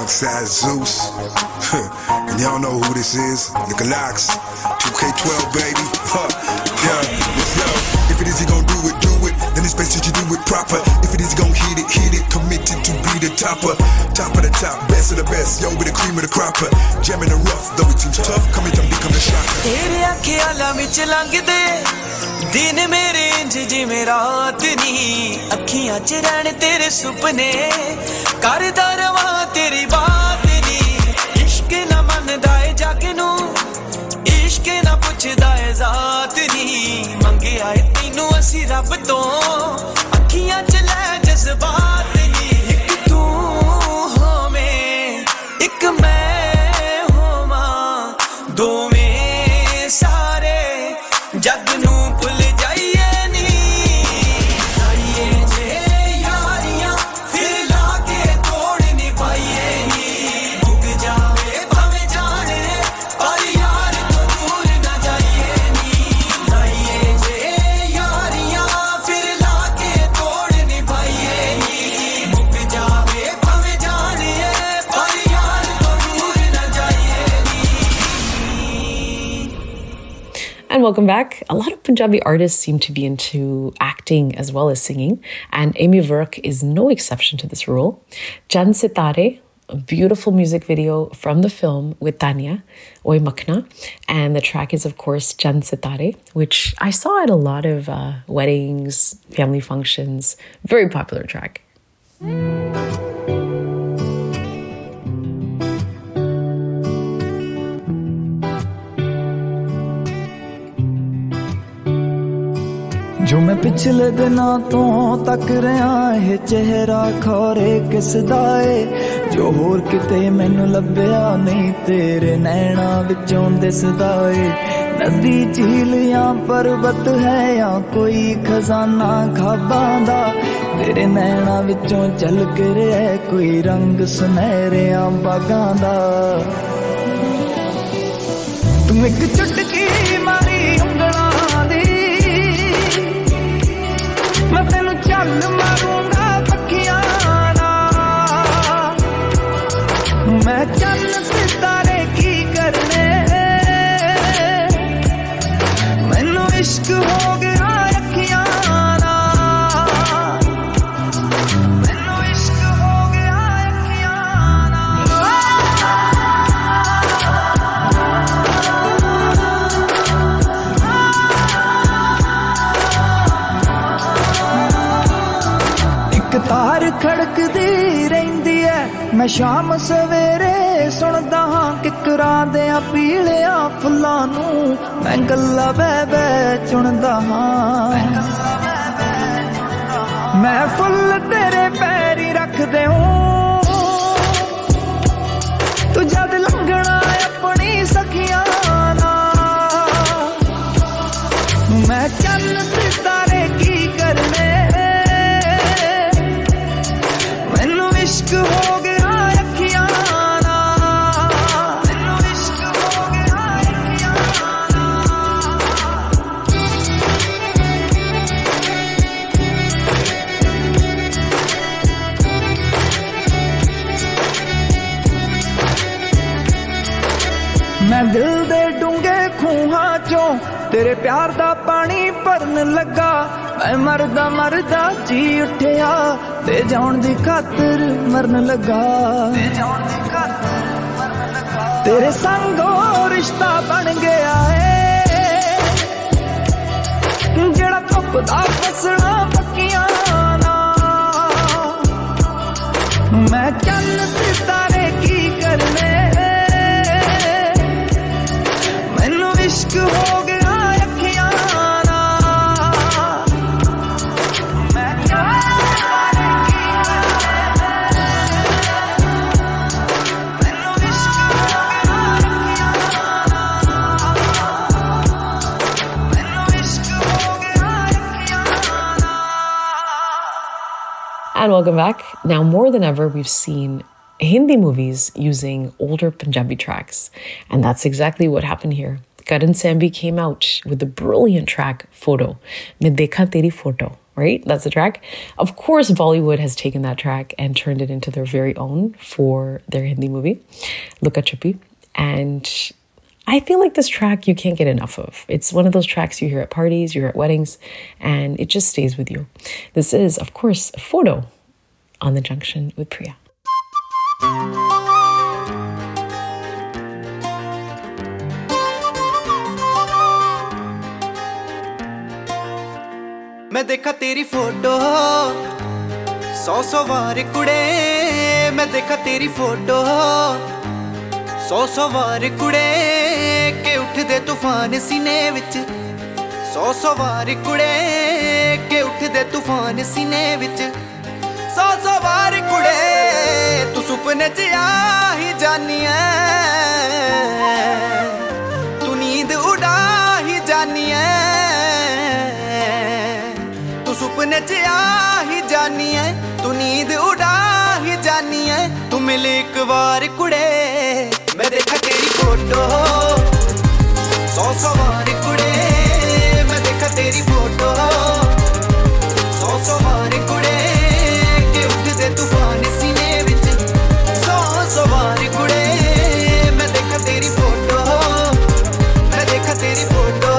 alongside Zeus. And y'all know who this is. Nicolaks, 2K12, baby. Yeah, let's go. If it is, you gon' do it. Then it's best that you do it proper. If it is, you gon' hit it. Committed to be the topper. Top of the top, best of the best. Yo, with the cream of the cropper. Jamming the rough, though it seems tough. Coming to become a shocker. तेरे ख्याला विच लंघदे दिन मेरे इंज जिवें रात नी अखियां च रहण तेरे सुपने करदा रवां तेरी बात नी इश्क ना मनदा ए जग नूं इश्क ना पुछदा ए जात नी मंगे आए तैनूं असीं रब तों अखियां च लै जज्बात नी इक तू होवें इक मैं होवां दोवें सारे जग नूं भुल जाइए नी जाइए जे यारियां फिर लाके तोड़ निभाइए नी उग जावे भावें जाने पर यार तो दूर ना जाइए नी जाइए जे यारियां फिर लाके तोड़ निभाइए नी उग जावे भावें जाने पर यार तो दूर ना जाइए नी. And welcome back. A lot of Punjabi artists seem to be into acting as well as singing, and Amy Virk is no exception to this rule. Chand Sitare, a beautiful music video from the film with Tanya, Oy Makhna, and the track is, of course, Chand Sitare, which I saw at a lot of weddings, family functions. Very popular track. जो मैं पिछले दिनों तो तक रहा है चेहरा खोरे किसदा है जो होर किते मैनू लभ्या नहीं तेरे नैना विचों दिसदा है नदी झील या पर्वत है या कोई खजाना खाबां दा तेरे नैना विचों झलक रहा कोई रंग सुनहरिया बागां दा तू एक चुटकी मारी उंगलां दी मैं तेनू चल मारूंगा पक्कियां नाल मैं चल सितारे की करने मैनू इश्क हो गया अखियां नाल मैनू इश्क हो गया अखियां तार खड़कदी रहिंदी है मैं शाम सवेरे सुनदा हां किकरां दे पीलिया फुल्लां नूं मैं गल्ला बह बह चुनदा हां मैं फुल तेरे पैरी रख देऊं तू जद लंघना अपनी सखियां नाल मैं चल सितारे की करने इश्क हो गया अखियां नाल मैनू इश्क हो गया अखियां मैं दिल दे डूंगे खूहां चों तेरे प्यार दा पानी भरन लगा मैं मरदा मरदा जी उठिया ते जान दी खातिर मरन लगा तेरे संगो रिश्ता बन गया है जेड़ा धुपदा फसना पक्कियां नाल मैं चल सितारे की करने मैनू इश्क हो गया अखियां And welcome back. Now, more than ever, we've seen Hindi movies using older Punjabi tracks. And that's exactly what happened here. Karan Sambhi came out with the brilliant track, Photo. Main dekha teri photo. right? That's the track. Of course, Bollywood has taken that track and turned it into their very own for their Hindi movie, Luka Chuppi. And I feel like this track you can't get enough of. It's one of those tracks you hear at parties, you hear at weddings, and it just stays with you. This is, of course, a photo on the junction with Priya. मैं देखा तेरी photo 100 बार कुड़े मैं देखा तेरी photo 100 बार कुड़े के उठ दे तूफान सीने विच 100 बार कुड़े के उठ दे तूफान सीने विच 100 बार कुड़े तू सुपने च आ ही जानी है तू नींद उड़ा ही जानी है सुपने च आ ही जानी है तू नींद उड़ा ही जानी है तू मिल एक बार कुड़े मैं देखा तेरी फोटो 100 बार कुड़े मैं देखा तेरी फोटो 100 बार कुड़े के उठ दे तूफान सीने विच 100 बार कुड़े मैं देखा तेरी फोटो मैं देखा तेरी फोटो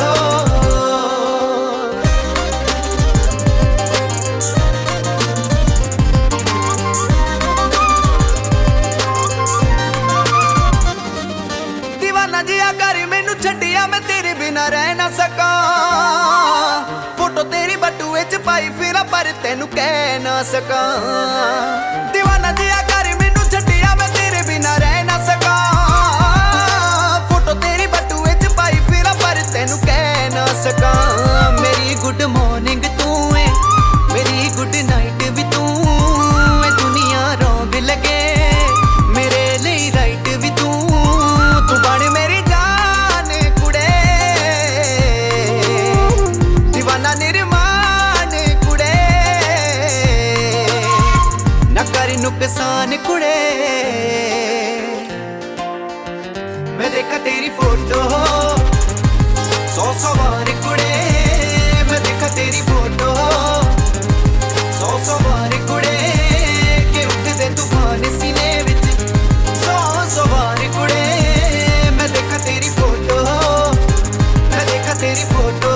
छड़िया मैं तेरे बिना रह ना सका फोटो तेरी बटुए च पाई फिरा पर तेनू कह ना सका दीवाना जिया कर मैनू छड़िया मैं तेरे बिना रह ना सका फोटो तेरी बटुए च पाई फिरा पर तेनू कह ना सका मेरी गुड मॉर्निंग तू है मेरी गुड नाइट भी तू है दुनिया रौंग लगे मेरे लिए राइट भी तू बन मेरी नुकसान कुड़े मैं देखा तेरी फोटो 100 बार कुड़े मैं देखा तेरी फोटो 100 बार कुड़े के उठ दे तूफान सीने विच 100 बार कुड़े मैं देखा तेरी फोटो मैं देखा तेरी फोटो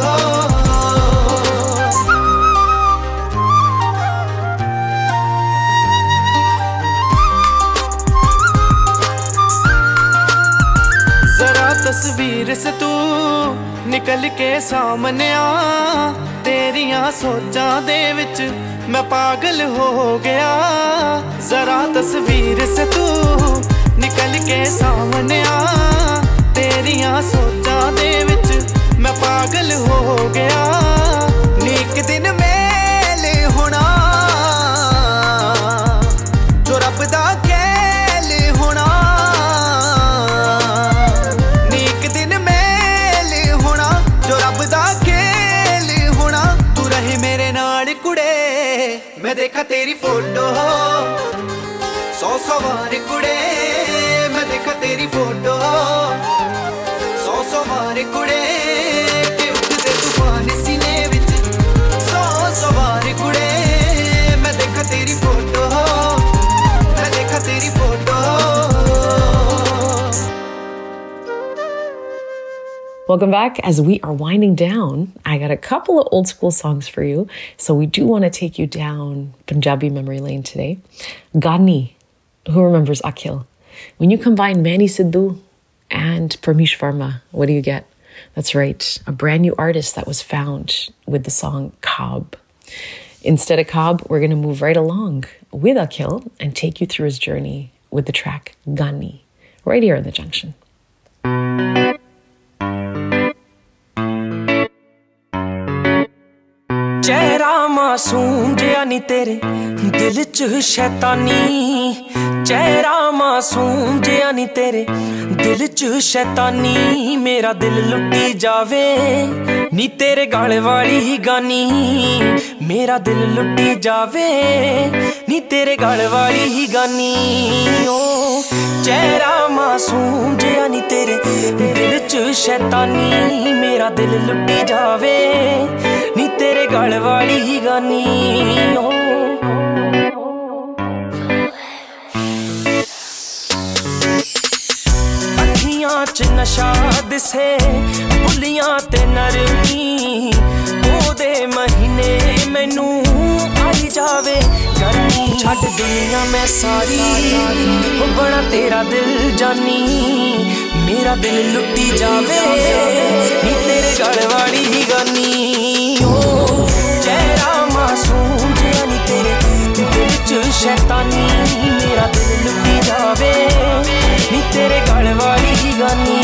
तस्वीर से तू निकल के सामने आ तेरियां सोचां दे विच मैं पागल हो गया जरा तस्वीर से तू निकल के सामने आ तेरियां सोचां दे विच मैं पागल हो गया नीक दिन मेल होना जो रब दा खेल होना मैं देखा तेरी फोटो 100 बार कुड़े मैं देखा तेरी फोटो 100 बार कुड़े के उठ दे तूफान सीने विच 100 बार कुड़े मैं देखा तेरी फोटो मैं देखा तेरी photo Welcome back. As we are winding down, I got a couple of old school songs for you. So we do want to take you down Punjabi memory lane today. Gani, who remembers Akhil? When you combine Manny Sidhu and Parmesh Verma, what do you get? That's right, a brand new artist that was found with the song Khab. Instead of Khab, we're going to move right along with Akhil and take you through his journey with the track Gani, right here in the Junction. चेहरा मासूम जिया नी तेरे दिल च शैतानी चेहरा मासूम जिया नी तेरे दिल च शैतानी मेरा दिल लुटी जावे नी तेरे गाल वाली ही गानी मेरा दिल लुटी जावे नी तेरे गाल वाली ही गानी ओ चेहरा मासूम जिया नी तेरे दिल च शैतानी मेरा दिल लुटी जावे नी तेरे गल वाली ही गानी अखियां च नशा दिसे बुलियां ते नरमी ओदे महीने मैनू आई जावे गर्मी छड़ दुनिया मैं सारी हो बड़ा तेरा दिल जानी मेरा दिल लुटी जावे नी तेरे गल वाली ही गानी ओ चेहरा मासूम जिहा नी तेरे दिल च शैतानी मेरा दिल लुटी जावे नी तेरे गल वाली ही गानी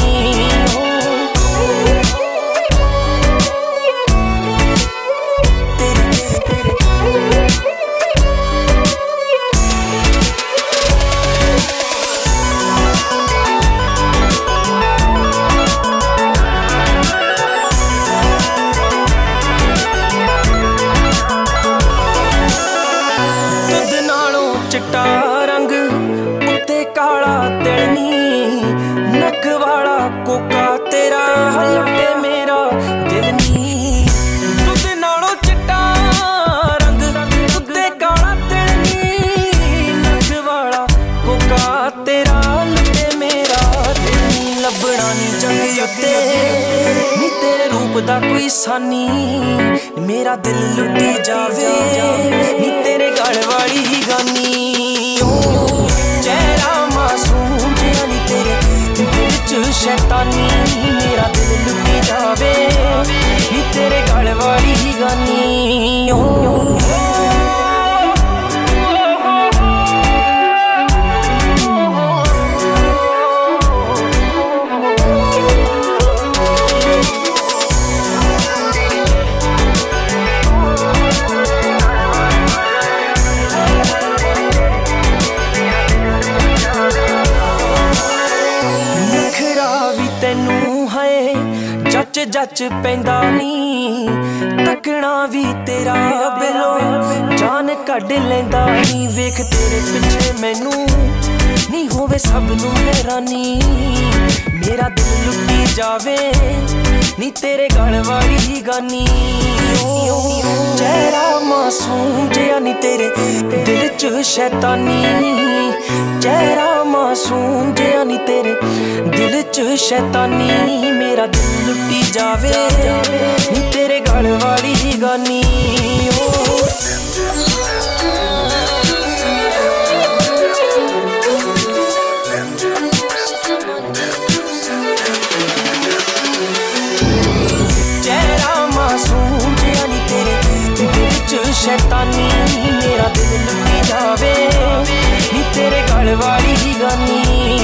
दा कोई सानी मेरा दिल लुटी जावे नी तेरे गल वाली ही गानी ओ चेहरा मासूम जिहा नी तेरे दिल च शैतानी मेरा दिल लुटी जावे नी तेरे गल वाली ही गानी ओ जच पैंदा नी तकना भी तेरा बिलो जान कढ लैंदा नी वेख तेरे पिछे मैनू नी होवे सब नू हैरानी मेरा दिल लुटी जावे नी तेरे गल वाली ही गानी चेहरा मासूम जिहा नी तेरे दिल च शैतानी चेहरा मासूम जिहा नी तेरे दिल च शैतानी मेरा दिल लुटी जावे नी तेरे गल वाली ही गानी चेहरा मासूम जिहा नी तेरे दिल च शैतानी मेरा दिल लुटी जावे नी तेरे गल वाली ही गानी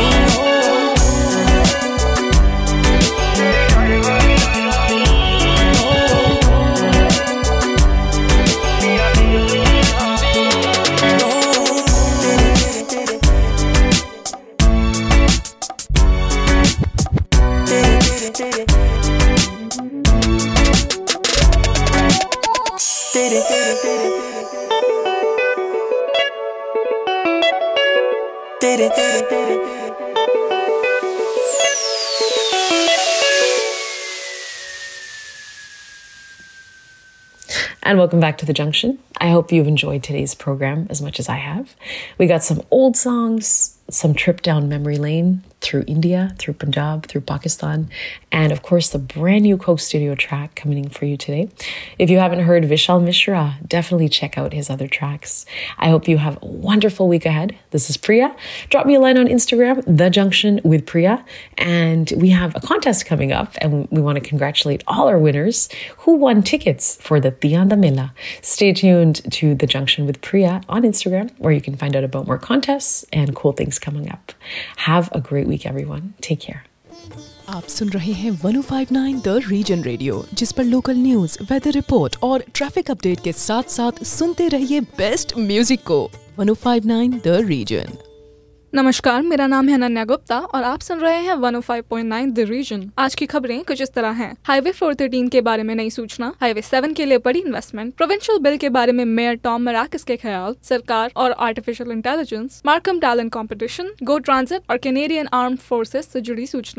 And welcome back to The Junction. I hope you've enjoyed today's program as much as I have. We got some old songs, some trip down memory lane through India, through Punjab, through Pakistan, and of course the brand new Coke Studio track coming in for you today. If you haven't heard Vishal Mishra, definitely check out his other tracks. I hope you have a wonderful week ahead. This is Priya. Drop me a line on Instagram, The Junction with Priya, and we have a contest coming up, and we want to congratulate all our winners who won tickets for the Tianda Mela. Stay tuned to The Junction with Priya on Instagram, where you can find out about more contests and cool things coming up. Have a great week, everyone. Take care. आप सुन रहे हैं 1059 the reason radio, जिस पर local news, weather report और traffic update के साथ साथ सुनते रहिए बेस्ट म्यूजिक को। 1059 द रीजन। नमस्कार, मेरा नाम है अनन्या गुप्ता और आप सुन रहे हैं 105.9 द रीजन। आज की खबरें कुछ इस तरह हैं। हाईवे 413 के बारे में नई सूचना, हाईवे 7 के लिए बड़ी इन्वेस्टमेंट, प्रोविंशियल बिल के बारे में मेयर टॉम मराकस के ख्याल, सरकार और artificial intelligence, Markham talent competition, GO Transit और कैनेडियन आर्म्ड फोर्सेस से जुड़ी सूचनाएं।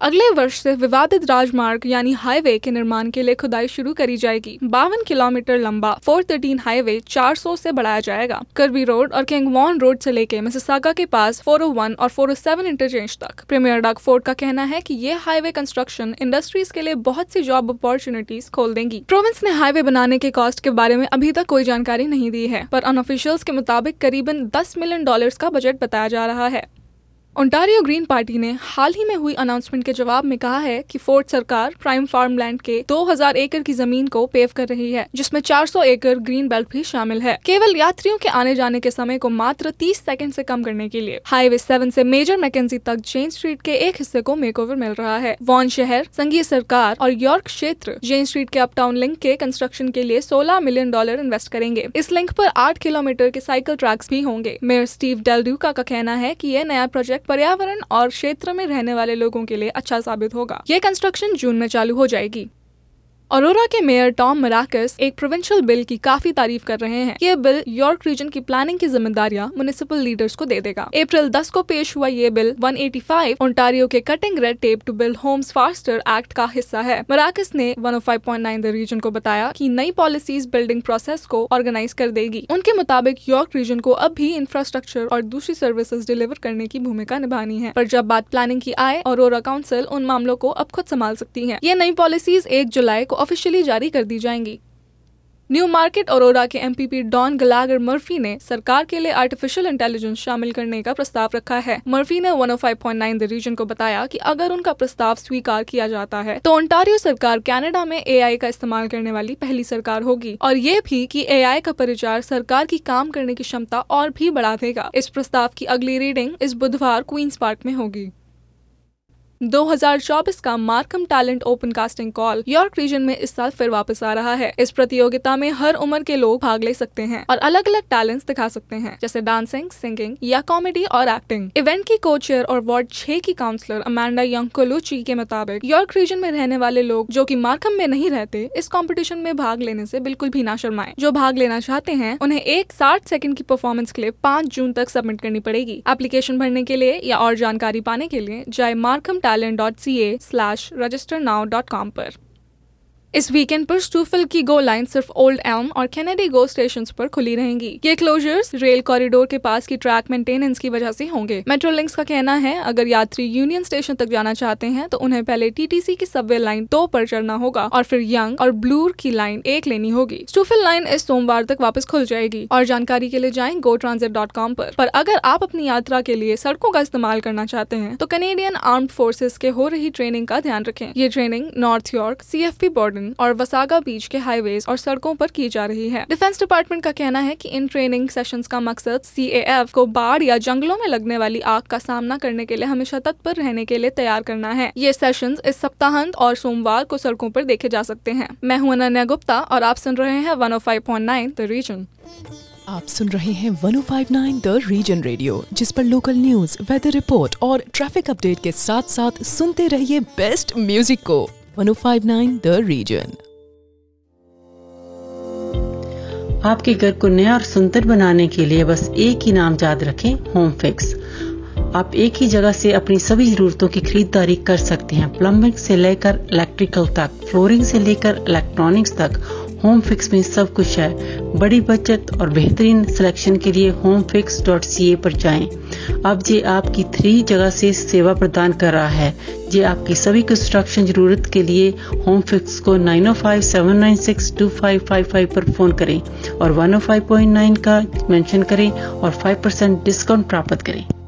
अगले वर्ष से विवादित राजमार्ग यानी हाईवे के निर्माण के लिए खुदाई शुरू करी जाएगी। 52 किलोमीटर लंबा 413 हाईवे 400 से बढ़ाया जाएगा। कर्बी रोड और किंग वॉन रोड से लेके मिसिसागा के पास 401 और 407 इंटरचेंज तक। प्रीमियर डग फोर्ड का कहना है कि ये हाईवे कंस्ट्रक्शन इंडस्ट्रीज के लिए बहुत सी जॉब अपॉर्चुनिटीज खोल देंगी। प्रोविंस ने हाईवे बनाने के कॉस्ट के बारे में अभी तक कोई जानकारी नहीं दी है, पर अनऑफिशियल्स के मुताबिक करीबन $10 मिलियन का बजट बताया जा रहा है। ओंटारियो ग्रीन पार्टी ने हाल ही में हुई अनाउंसमेंट के जवाब में कहा है कि फोर्ड सरकार प्राइम फार्मलैंड के 2000 एकड़ की जमीन को पेव कर रही है, जिसमें 400 एकड़ ग्रीन बेल्ट भी शामिल है, केवल यात्रियों के आने जाने के समय को मात्र 30 सेकंड से कम करने के लिए। हाईवे 7 से मेजर मैकेंजी तक जेन स्ट्रीट के एक हिस्से को मेकओवर मिल रहा है। वॉन शहर, संघीय सरकार और यॉर्क क्षेत्र जेन स्ट्रीट के अपटाउन लिंक के कंस्ट्रक्शन के लिए $16 मिलियन इन्वेस्ट करेंगे। इस लिंक पर 8 किलोमीटर के साइकिल ट्रैक्स भी होंगे। मेयर स्टीव डेल ड्यूका का कहना है कि यह नया प्रोजेक्ट पर्यावरण और क्षेत्र में रहने वाले लोगों के लिए अच्छा साबित होगा। यह कंस्ट्रक्शन जून में चालू हो जाएगी। अरोरा के मेयर टॉम मराकस एक प्रोविंशियल बिल की काफी तारीफ कर रहे हैं। ये बिल यॉर्क रीजन की प्लानिंग की जिम्मेदारियां म्युनिसिपल लीडर्स को दे देगा। अप्रैल 10 को पेश हुआ ये बिल 185 ओंटारियो के Cutting Red Tape to Build Homes Faster Act का हिस्सा है। मराकस ने 105.9 द रीजन को बताया कि नई पॉलिसीज बिल्डिंग प्रोसेस को ऑर्गेनाइज कर देगी। उनके मुताबिक यॉर्क रीजन को अब भी इंफ्रास्ट्रक्चर और दूसरी सर्विसेज डिलीवर करने की भूमिका निभानी है, पर जब बात प्लानिंग की आए, अरोरा काउंसिल उन मामलों को अब खुद संभाल सकती है। ये नई पॉलिसीज 1 जुलाई को ऑफिशियली जारी कर दी जाएंगी। न्यू मार्केट अरोरा के एमपीपी डॉन गलागर मर्फी ने सरकार के लिए आर्टिफिशियल इंटेलिजेंस शामिल करने का प्रस्ताव रखा है। मर्फी ने 105.9 द रीजन को बताया कि अगर उनका प्रस्ताव स्वीकार किया जाता है तो ओंटारियो सरकार कनाडा में एआई का इस्तेमाल करने वाली पहली सरकार होगी, और ये भी कि एआई का परिचार सरकार की काम करने की क्षमता और भी बढ़ा देगा। इस प्रस्ताव की अगली रीडिंग इस बुधवार क्वींस पार्क में होगी। 2024 का Markham talent open casting call York Region में इस साल फिर वापस आ रहा है। इस प्रतियोगिता में हर उम्र के लोग भाग ले सकते हैं और अलग अलग टैलेंट्स दिखा सकते हैं, जैसे डांसिंग, सिंगिंग या कॉमेडी और एक्टिंग। इवेंट की को चेयर और वार्ड 6 की काउंसलर अमांडा यंगकोलुची के मुताबिक यॉर्क रीजन में रहने वाले लोग जो कि मार्कम में नहीं रहते, इस कॉम्पिटिशन में भाग लेने से बिल्कुल भी ना शर्माएं। जो भाग लेना चाहते हैं उन्हें एक 60 सेकंड की परफॉर्मेंस क्लिप 5 जून तक सबमिट करनी पड़ेगी। एप्लीकेशन भरने के लिए या और जानकारी पाने के लिए जाए markhamtalent.ca/registernow.com पर। इस वीकेंड पर स्टूफिल की गो लाइन सिर्फ ओल्ड एल्म और कैनेडी गो स्टेशंस पर खुली रहेंगी। ये क्लोजर्स रेल कॉरिडोर के पास की ट्रैक मेंटेनेंस की वजह से होंगे। मेट्रो लिंक्स का कहना है अगर यात्री यूनियन स्टेशन तक जाना चाहते हैं तो उन्हें पहले टीटीसी की सबवे लाइन 2 पर चढ़ना होगा और फिर यंग और ब्लूर की लाइन 1 लेनी होगी। स्टूफिल लाइन इस सोमवार तक वापस खुल जाएगी और जानकारी के लिए जाएं gotransit.com पर अगर आप अपनी यात्रा के लिए सड़कों का इस्तेमाल करना चाहते हैं तो कैनेडियन आर्म्ड फोर्सेस के हो रही ट्रेनिंग का ध्यान रखें। ये training North York, CFP Borden और वसागा बीच के हाईवेज और सड़कों पर की जा रही है। डिफेंस डिपार्टमेंट का कहना है कि इन ट्रेनिंग सेशंस का मकसद CAF को बाढ़ या जंगलों में लगने वाली आग का सामना करने के लिए हमेशा तत्पर रहने के लिए तैयार करना है। ये सेशंस इस सप्ताहांत और सोमवार को सड़कों पर देखे जा सकते हैं। मैं हूं अनन्या गुप्ता और आप सुन रहे हैं 105.9 द रीजन। आप सुन रहे हैं 105.9 द रीजन रेडियो, जिस पर लोकल न्यूज, वेदर रिपोर्ट और ट्रैफिक अपडेट के साथ साथ सुनते रहिए बेस्ट म्यूजिक को। 105.9 द रीजन। आपके घर को नया और सुंदर बनाने के लिए बस एक ही नाम याद रखें, होम फिक्स। आप एक ही जगह से अपनी सभी जरूरतों की खरीदारी कर सकते हैं। प्लम्बिंग से लेकर इलेक्ट्रिकल तक, फ्लोरिंग से लेकर इलेक्ट्रॉनिक्स तक, होम फिक्स में सब कुछ है। बड़ी बचत और बेहतरीन सिलेक्शन के लिए homefix.ca पर जाएं। अब जे आपकी 3 जगह से सेवा प्रदान कर रहा है। जे आपकी सभी कंस्ट्रक्शन जरूरत के लिए होम फिक्स को 9057962555 पर फोन करें और 105.9 का मेंशन करें और 5% डिस्काउंट प्राप्त करें।